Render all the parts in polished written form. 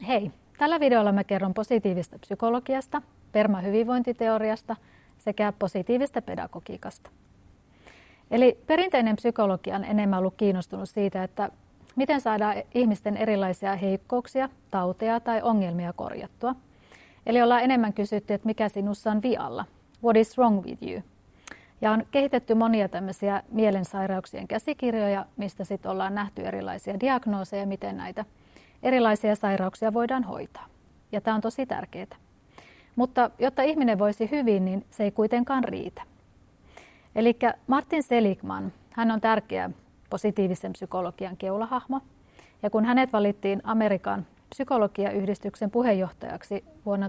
Hei! Tällä videolla mä kerron positiivista psykologiasta, PERMA-hyvinvointiteoriasta sekä positiivista pedagogiikasta. Eli perinteinen psykologia on enemmän ollut kiinnostunut siitä, että miten saadaan ihmisten erilaisia heikkouksia, tauteja tai ongelmia korjattua. Eli ollaan enemmän kysytty, että mikä sinussa on vialla, what is wrong with you. Ja on kehitetty monia tämmöisiä mielensairauksien käsikirjoja, mistä sitten ollaan nähty erilaisia diagnooseja, miten näitä erilaisia sairauksia voidaan hoitaa. Ja tämä on tosi tärkeää. Mutta jotta ihminen voisi hyvin, niin se ei kuitenkaan riitä. Eli Martin Seligman, hän on tärkeä positiivisen psykologian keulahahmo. Ja kun hänet valittiin Amerikan psykologiayhdistyksen puheenjohtajaksi vuonna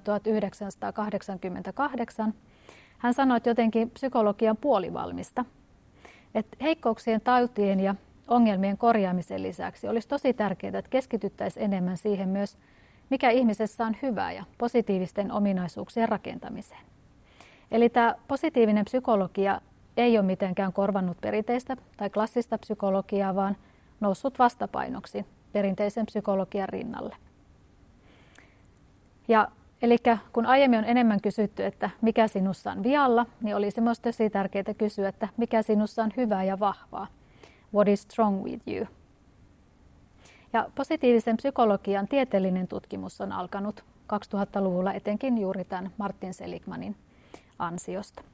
1988, hän sanoi, että jotenkin psykologian puolivalmista. Että heikkouksien, tautien ja ongelmien korjaamisen lisäksi olisi tosi tärkeää, että keskityttäisiin enemmän siihen myös, mikä ihmisessä on hyvää ja positiivisten ominaisuuksien rakentamiseen. Eli tämä positiivinen psykologia ei ole mitenkään korvannut perinteistä tai klassista psykologiaa, vaan noussut vastapainoksi perinteisen psykologian rinnalle. Eli kun aiemmin on enemmän kysytty, että mikä sinussa on vialla, niin olisi myös tosi tärkeää kysyä, että mikä sinussa on hyvää ja vahvaa. What is strong with you? Ja positiivisen psykologian tieteellinen tutkimus on alkanut 2000-luvulla etenkin juuri tämän Martin Seligmanin ansiosta.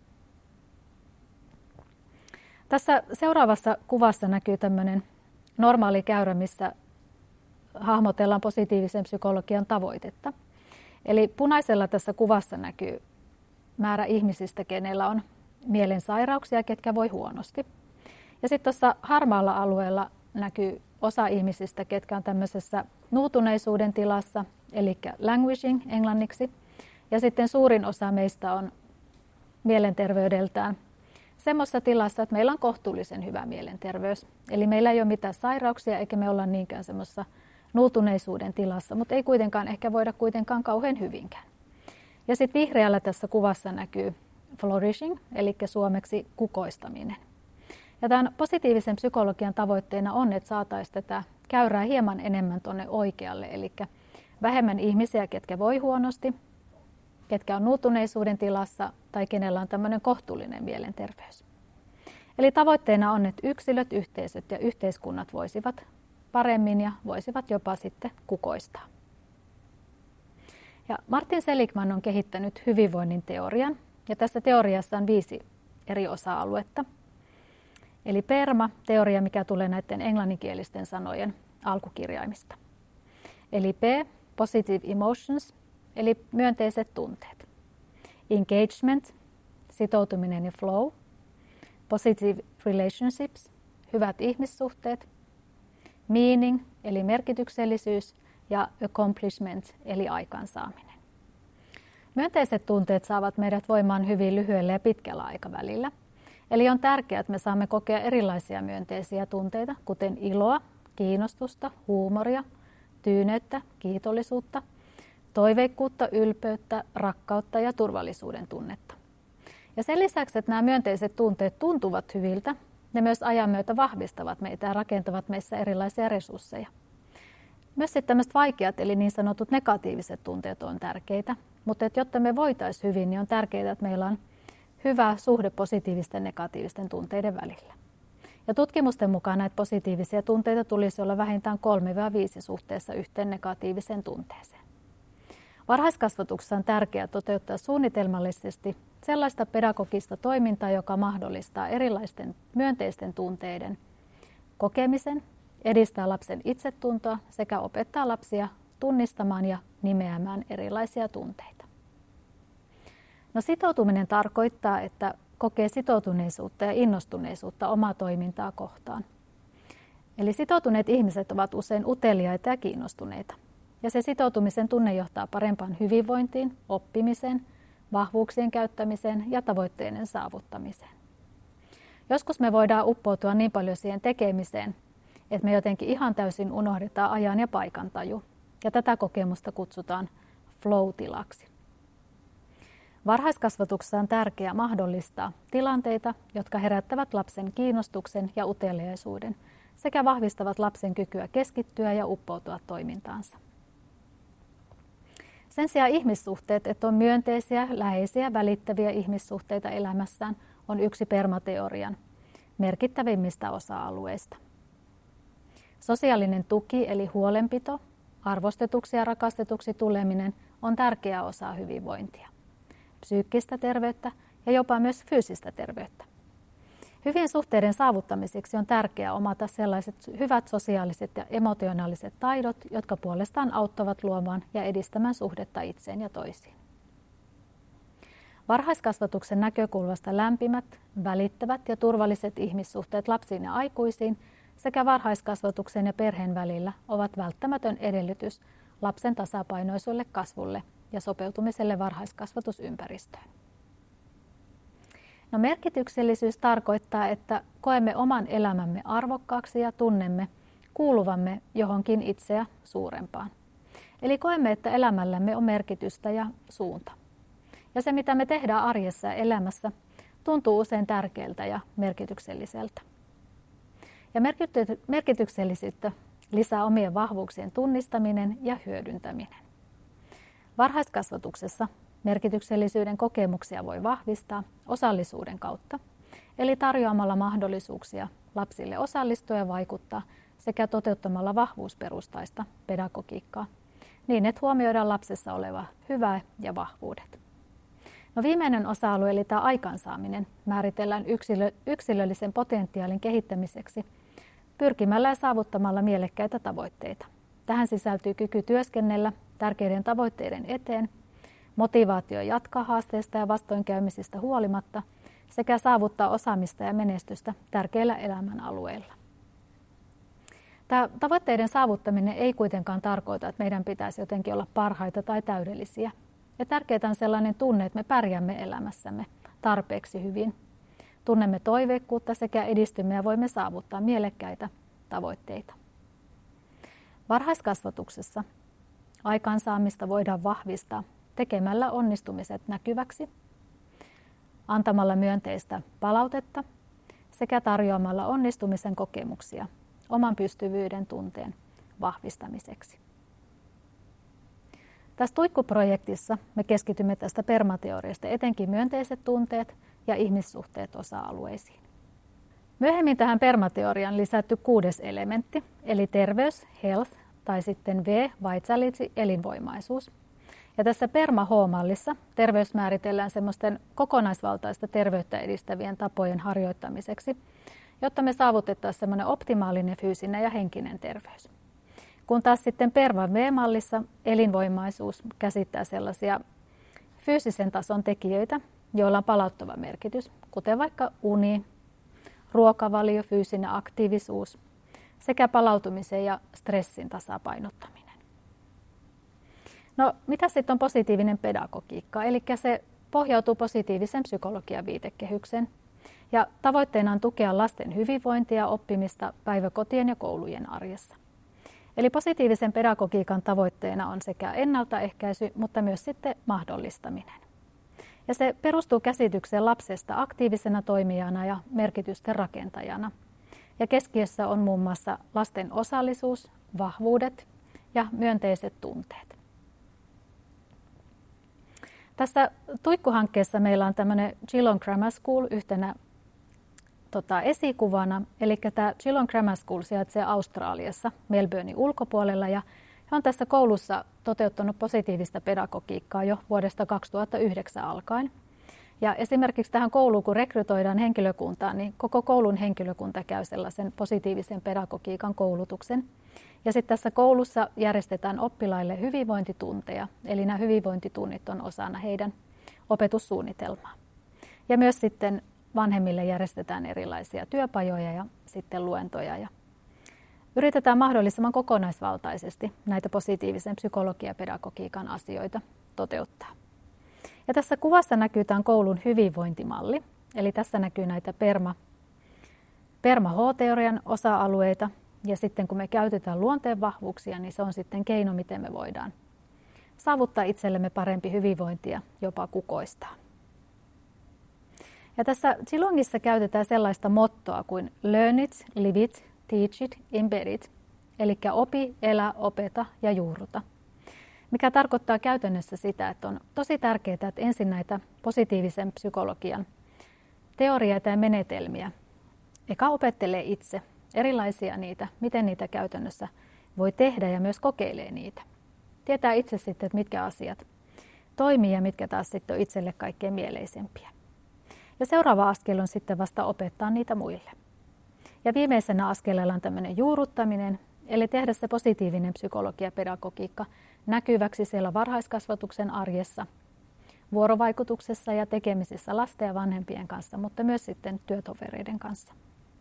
Tässä seuraavassa kuvassa näkyy tämmöinen normaali käyrä, missä hahmotellaan positiivisen psykologian tavoitetta. Eli punaisella tässä kuvassa näkyy määrä ihmisistä, kenellä on mielensairauksia, ketkä voi huonosti. Ja sitten tuossa harmaalla alueella näkyy osa ihmisistä, ketkä on tämmöisessä nuutuneisuuden tilassa, eli languishing englanniksi. Ja sitten suurin osa meistä on mielenterveydeltään semmoisessa tilassa, että meillä on kohtuullisen hyvä mielenterveys. Eli meillä ei ole mitään sairauksia, eikä me olla niinkään semmoisessa nuutuneisuuden tilassa, mutta ei kuitenkaan ehkä voida kuitenkaan kauhean hyvinkään. Ja sitten vihreällä tässä kuvassa näkyy flourishing, eli suomeksi kukoistaminen. Ja tämän positiivisen psykologian tavoitteena on, että saataisiin tätä käyrää hieman enemmän tuonne oikealle, eli vähemmän ihmisiä, ketkä voi huonosti, ketkä on nuutuneisuuden tilassa tai kenellä on tämmöinen kohtuullinen mielenterveys. Eli tavoitteena on, että yksilöt, yhteisöt ja yhteiskunnat voisivat paremmin ja voisivat jopa sitten kukoistaa. Ja Martin Seligman on kehittänyt hyvinvoinnin teorian, ja tässä teoriassa on 5 eri osa-aluetta. Eli PERMA, teoria, mikä tulee näiden englanninkielisten sanojen alkukirjaimista. Eli P, positive emotions, eli myönteiset tunteet. Engagement, sitoutuminen ja flow. Positive relationships, hyvät ihmissuhteet. Meaning, eli merkityksellisyys, ja accomplishment, eli aikaansaaminen. Myönteiset tunteet saavat meidät voimaan hyvin lyhyellä ja pitkällä aikavälillä. Eli on tärkeää, että me saamme kokea erilaisia myönteisiä tunteita, kuten iloa, kiinnostusta, huumoria, tyyneyttä, kiitollisuutta, toiveikkuutta, ylpeyttä, rakkautta ja turvallisuuden tunnetta. Ja sen lisäksi, että nämä myönteiset tunteet tuntuvat hyviltä, ne myös ajan myötä vahvistavat meitä ja rakentavat meissä erilaisia resursseja. Myös sitten tämmöiset vaikeat, eli niin sanotut negatiiviset tunteet on tärkeitä, mutta että jotta me voitaisiin hyvin, niin on tärkeää, että meillä on hyvä suhde positiivisten ja negatiivisten tunteiden välillä. Ja tutkimusten mukaan näitä positiivisia tunteita tulisi olla vähintään 3-5 suhteessa yhteen negatiiviseen tunteeseen. Varhaiskasvatuksessa on tärkeää toteuttaa suunnitelmallisesti sellaista pedagogista toimintaa, joka mahdollistaa erilaisten myönteisten tunteiden kokemisen, edistää lapsen itsetuntoa sekä opettaa lapsia tunnistamaan ja nimeämään erilaisia tunteita. No, sitoutuminen tarkoittaa, että kokee sitoutuneisuutta ja innostuneisuutta omaa toimintaa kohtaan. Eli sitoutuneet ihmiset ovat usein uteliaita ja kiinnostuneita. Ja se sitoutumisen tunne johtaa parempaan hyvinvointiin, oppimiseen, vahvuuksien käyttämiseen ja tavoitteiden saavuttamiseen. Joskus me voidaan uppoutua niin paljon siihen tekemiseen, että me jotenkin ihan täysin unohdetaan ajan ja paikan taju. Ja tätä kokemusta kutsutaan flow-tilaksi. Varhaiskasvatuksessa on tärkeää mahdollistaa tilanteita, jotka herättävät lapsen kiinnostuksen ja uteliaisuuden sekä vahvistavat lapsen kykyä keskittyä ja uppoutua toimintaansa. Sen sijaan ihmissuhteet, että on myönteisiä, läheisiä, välittäviä ihmissuhteita elämässään, on yksi permateorian merkittävimmistä osa-alueista. Sosiaalinen tuki eli huolenpito, arvostetuksi ja rakastetuksi tuleminen on tärkeä osa hyvinvointia, psyykkistä terveyttä ja jopa myös fyysistä terveyttä. Hyvien suhteiden saavuttamiseksi on tärkeää omata sellaiset hyvät sosiaaliset ja emotionaaliset taidot, jotka puolestaan auttavat luomaan ja edistämään suhdetta itseen ja toisiin. Varhaiskasvatuksen näkökulmasta lämpimät, välittävät ja turvalliset ihmissuhteet lapsiin ja aikuisiin sekä varhaiskasvatuksen ja perheen välillä ovat välttämätön edellytys lapsen tasapainoisuudelle kasvulle ja sopeutumiselle varhaiskasvatusympäristöön. No, merkityksellisyys tarkoittaa, että koemme oman elämämme arvokkaaksi ja tunnemme kuuluvamme johonkin itseä suurempaan. Eli koemme, että elämällämme on merkitystä ja suunta. Ja se, mitä me tehdään arjessa ja elämässä, tuntuu usein tärkeältä ja merkitykselliseltä. Ja merkityksellisyyttä lisää omien vahvuuksien tunnistaminen ja hyödyntäminen. Varhaiskasvatuksessa merkityksellisyyden kokemuksia voi vahvistaa osallisuuden kautta, eli tarjoamalla mahdollisuuksia lapsille osallistua ja vaikuttaa sekä toteuttamalla vahvuusperustaista pedagogiikkaa, niin että huomioidaan lapsessa oleva hyvä ja vahvuudet. No, viimeinen osa-alue, eli tämä aikaansaaminen, määritellään yksilöllisen potentiaalin kehittämiseksi pyrkimällä ja saavuttamalla mielekkäitä tavoitteita. Tähän sisältyy kyky työskennellä tärkeiden tavoitteiden eteen, motivaatio jatkaa haasteista ja vastoinkäymisistä huolimatta sekä saavuttaa osaamista ja menestystä tärkeillä elämänalueilla. Tämä tavoitteiden saavuttaminen ei kuitenkaan tarkoita, että meidän pitäisi jotenkin olla parhaita tai täydellisiä. Ja tärkeää on sellainen tunne, että me pärjäämme elämässämme tarpeeksi hyvin. Tunnemme toiveikkuutta sekä edistymme ja voimme saavuttaa mielekkäitä tavoitteita. Varhaiskasvatuksessa aikaansaamista voidaan vahvistaa tekemällä onnistumiset näkyväksi, antamalla myönteistä palautetta sekä tarjoamalla onnistumisen kokemuksia oman pystyvyyden tunteen vahvistamiseksi. Tässä Tuikku-projektissa me keskitymme tästä permateoriasta etenkin myönteiset tunteet ja ihmissuhteet osa-alueisiin. Myöhemmin tähän permateoriaan lisätty 6. elementti, eli terveys, health, tai sitten V, vitality, elinvoimaisuus. Ja tässä PERMA-H-mallissa terveys määritellään semmoisten kokonaisvaltaista terveyttä edistävien tapojen harjoittamiseksi, jotta me saavutettaisiin semmoinen optimaalinen fyysinen ja henkinen terveys. Kun taas sitten PERMA-V-mallissa elinvoimaisuus käsittää sellaisia fyysisen tason tekijöitä, joilla on palauttava merkitys, kuten vaikka uni, ruokavalio, fyysinen aktiivisuus sekä palautumisen ja stressin tasapainottaminen. No, mitä sitten on positiivinen pedagogiikka? Eli se pohjautuu positiivisen psykologian viitekehykseen ja tavoitteena on tukea lasten hyvinvointia ja oppimista päiväkotien ja koulujen arjessa. Eli positiivisen pedagogiikan tavoitteena on sekä ennaltaehkäisy, mutta myös sitten mahdollistaminen. Ja se perustuu käsitykseen lapsesta aktiivisena toimijana ja merkitysten rakentajana. Ja keskiössä on muun muassa lasten osallisuus, vahvuudet ja myönteiset tunteet. Tässä Tuikku-hankkeessa meillä on tämmöinen Geelong Grammar School yhtenä esikuvana. Eli tämä Geelong Grammar School sijaitsee Australiassa Melbournein ulkopuolella ja he on tässä koulussa toteuttanut positiivista pedagogiikkaa jo vuodesta 2009 alkaen. Ja esimerkiksi tähän kouluun, kun rekrytoidaan henkilökuntaa, niin koko koulun henkilökunta käy sellaisen positiivisen pedagogiikan koulutuksen. Ja sitten tässä koulussa järjestetään oppilaille hyvinvointitunteja, eli nämä hyvinvointitunnit on osana heidän opetussuunnitelmaa. Ja myös sitten vanhemmille järjestetään erilaisia työpajoja ja sitten luentoja. Ja yritetään mahdollisimman kokonaisvaltaisesti näitä positiivisen psykologian ja pedagogiikan asioita toteuttaa. Ja tässä kuvassa näkyy tämän koulun hyvinvointimalli, eli tässä näkyy näitä PERMA-H-teorian osa-alueita. Ja sitten kun me käytetään luonteen vahvuuksia, niin se on sitten keino, miten me voidaan saavuttaa itsellemme parempi hyvinvointi ja jopa kukoistaa. Ja tässä Geelongissa käytetään sellaista mottoa kuin learn it, live it, teach it, embed it, eli opi, elä, opeta ja juurruta. Mikä tarkoittaa käytännössä sitä, että on tosi tärkeää, että ensin näitä positiivisen psykologian teorioita ja menetelmiä eka opettelee itse erilaisia niitä, miten niitä käytännössä voi tehdä ja myös kokeilee niitä. Tietää itse sitten, että mitkä asiat toimii ja mitkä taas sitten on itselle kaikkein mieleisempiä. Ja seuraava askel on sitten vasta opettaa niitä muille. Ja viimeisenä askeleella on tämmöinen juurruttaminen, eli tehdä se positiivinen psykologia ja pedagogiikka näkyväksi siellä varhaiskasvatuksen arjessa, vuorovaikutuksessa ja tekemisissä lasten ja vanhempien kanssa, mutta myös sitten työtovereiden kanssa.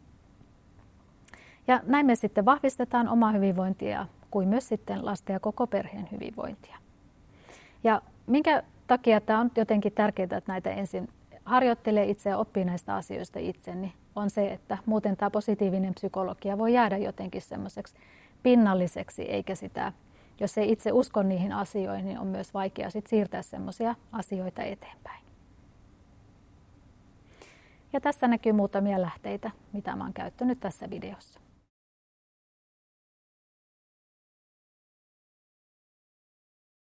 Ja näin me sitten vahvistetaan omaa hyvinvointia kuin myös sitten lasten ja koko perheen hyvinvointia. Ja minkä takia tämä on jotenkin tärkeää, että näitä ensin harjoittelee itse ja oppii näistä asioista itse, niin on se, että muuten tämä positiivinen psykologia voi jäädä jotenkin semmoiseksi pinnalliseksi, eikä sitä, jos ei itse usko niihin asioihin, niin on myös vaikea sit siirtää semmoisia asioita eteenpäin. Ja tässä näkyy muutamia lähteitä, mitä mä oon käyttänyt tässä videossa.